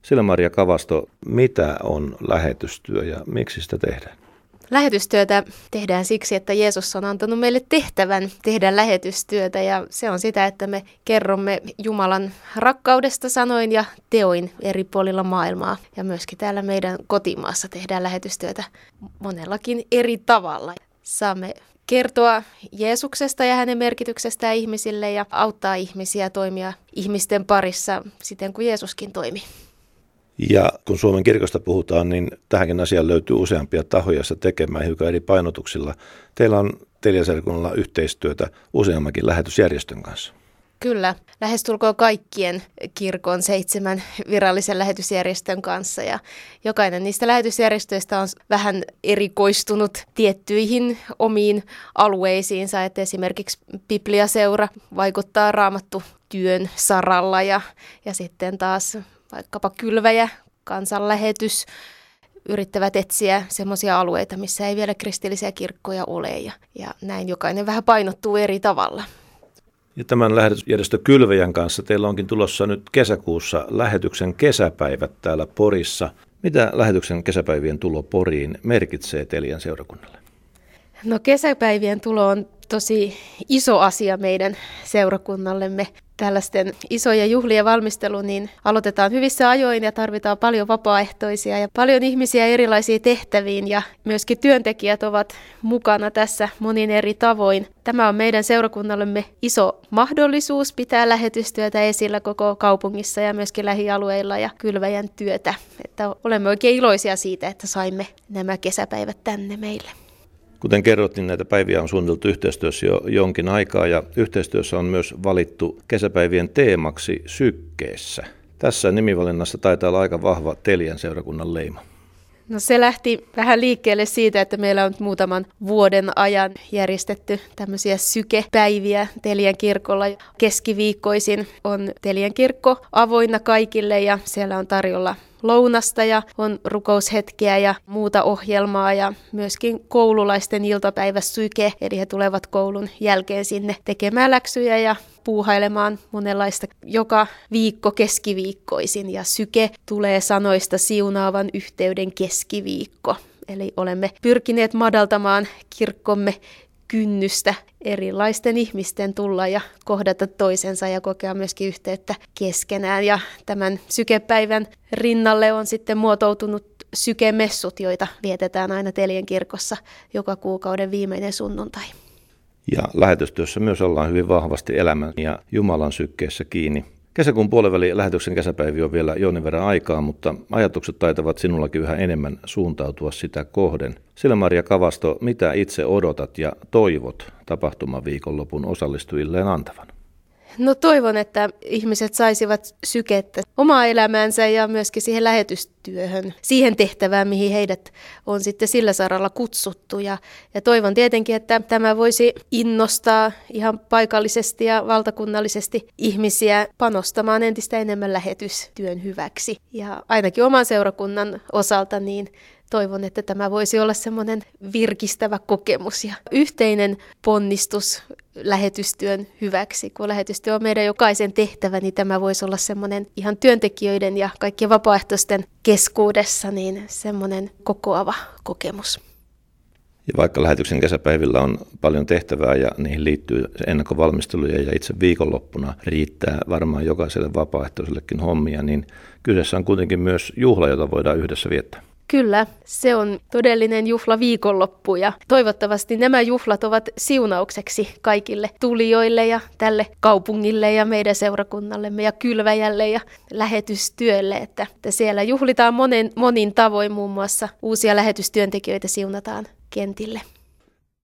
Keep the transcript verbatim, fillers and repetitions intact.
Sillä-Maria Kavasto, mitä on lähetystyö ja miksi sitä tehdään? Lähetystyötä tehdään siksi, että Jeesus on antanut meille tehtävän tehdä lähetystyötä ja se on sitä, että me kerromme Jumalan rakkaudesta sanoin ja teoin eri puolilla maailmaa. Ja myöskin täällä meidän kotimaassa tehdään lähetystyötä monellakin eri tavalla. Saamme kertoa Jeesuksesta ja hänen merkityksestään ihmisille ja auttaa ihmisiä toimia ihmisten parissa siten kuin Jeesuskin toimi. Ja kun Suomen kirkosta puhutaan, niin tähänkin asiaan löytyy useampia tahoja sitä tekemään hiukan eri painotuksilla. Teillä on Telian-seurakunnalla yhteistyötä useammankin lähetysjärjestön kanssa. Kyllä, lähestulkoon kaikkien kirkon seitsemän virallisen lähetysjärjestön kanssa ja jokainen niistä lähetysjärjestöistä on vähän erikoistunut tiettyihin omiin alueisiinsa, että esimerkiksi Bibliaseura vaikuttaa raamattu työn saralla ja, ja sitten taas vaikkapa kylväjä, kansanlähetys, yrittävät etsiä semmoisia alueita, missä ei vielä kristillisiä kirkkoja ole ja, ja näin jokainen vähän painottuu eri tavalla. Ja tämän lähetysjärjestö Kylväjän kanssa teillä onkin tulossa nyt kesäkuussa lähetyksen kesäpäivät täällä Porissa. Mitä lähetyksen kesäpäivien tulo Poriin merkitsee Telian seurakunnalle? No kesäpäivien tulo on tosi iso asia meidän seurakunnallemme. Tällaisten isojen juhlien valmistelu niin aloitetaan hyvissä ajoin ja tarvitaan paljon vapaaehtoisia ja paljon ihmisiä erilaisiin tehtäviin ja myöskin työntekijät ovat mukana tässä monin eri tavoin. Tämä on meidän seurakunnallemme iso mahdollisuus pitää lähetystyötä esillä koko kaupungissa ja myöskin lähialueilla ja Kylväjän työtä. Että olemme oikein iloisia siitä, että saimme nämä kesäpäivät tänne meille. Kuten kerrot, niin näitä päiviä on suunniteltu yhteistyössä jo jonkin aikaa ja yhteistyössä on myös valittu kesäpäivien teemaksi sykkeessä. Tässä nimivalinnassa taitaa olla aika vahva Telian seurakunnan leima. No se lähti vähän liikkeelle siitä, että meillä on muutaman vuoden ajan järjestetty tämmöisiä sykepäiviä Telian kirkolla. Keskiviikkoisin on Telian kirkko avoinna kaikille ja siellä on tarjolla lounasta ja on rukoushetkeä ja muuta ohjelmaa ja myöskin koululaisten iltapäiväsyke, eli he tulevat koulun jälkeen sinne tekemään läksyjä ja puuhailemaan monenlaista joka viikko keskiviikkoisin ja syke tulee sanoista siunaavan yhteyden keskiviikko. Eli olemme pyrkineet madaltamaan kirkkomme kynnystä erilaisten ihmisten tulla ja kohdata toisensa ja kokea myöskin yhteyttä keskenään. Ja tämän sykepäivän rinnalle on sitten muotoutunut sykemessut, joita vietetään aina Telian kirkossa joka kuukauden viimeinen sunnuntai. Ja lähetystyössä myös ollaan hyvin vahvasti elämän ja Jumalan sykkeessä kiinni. Kesäkuun puoliväli lähetyksen kesäpäivi on vielä jonkin verran aikaa, mutta ajatukset taitavat sinullakin yhä enemmän suuntautua sitä kohden. Sillä-Maria Kavasto, mitä itse odotat ja toivot tapahtumaviikonlopun osallistujilleen antavan? No toivon, että ihmiset saisivat sykettä omaa elämäänsä ja myöskin siihen lähetystyöhön, siihen tehtävään, mihin heidät on sitten sillä saralla kutsuttu. Ja, ja toivon tietenkin, että tämä voisi innostaa ihan paikallisesti ja valtakunnallisesti ihmisiä panostamaan entistä enemmän lähetystyön hyväksi. Ja ainakin oman seurakunnan osalta niin toivon, että tämä voisi olla semmoinen virkistävä kokemus ja yhteinen ponnistus lähetystyön hyväksi. Kun lähetystyö on meidän jokaisen tehtävä, niin tämä voisi olla semmoinen ihan työntekijöiden ja kaikkien vapaaehtoisten keskuudessa niin semmoinen kokoava kokemus. Ja vaikka lähetyksen kesäpäivillä on paljon tehtävää ja niihin liittyy ennakkovalmisteluja ja itse viikonloppuna riittää varmaan jokaiselle vapaaehtoisellekin hommia, niin kyseessä on kuitenkin myös juhla, jota voidaan yhdessä viettää. Kyllä, se on todellinen juhla viikonloppu ja toivottavasti nämä juhlat ovat siunaukseksi kaikille tulijoille ja tälle kaupungille ja meidän seurakunnallemme ja Kylväjälle ja lähetystyölle, että, että siellä juhlitaan monen, monin tavoin, muun muassa uusia lähetystyöntekijöitä siunataan kentille.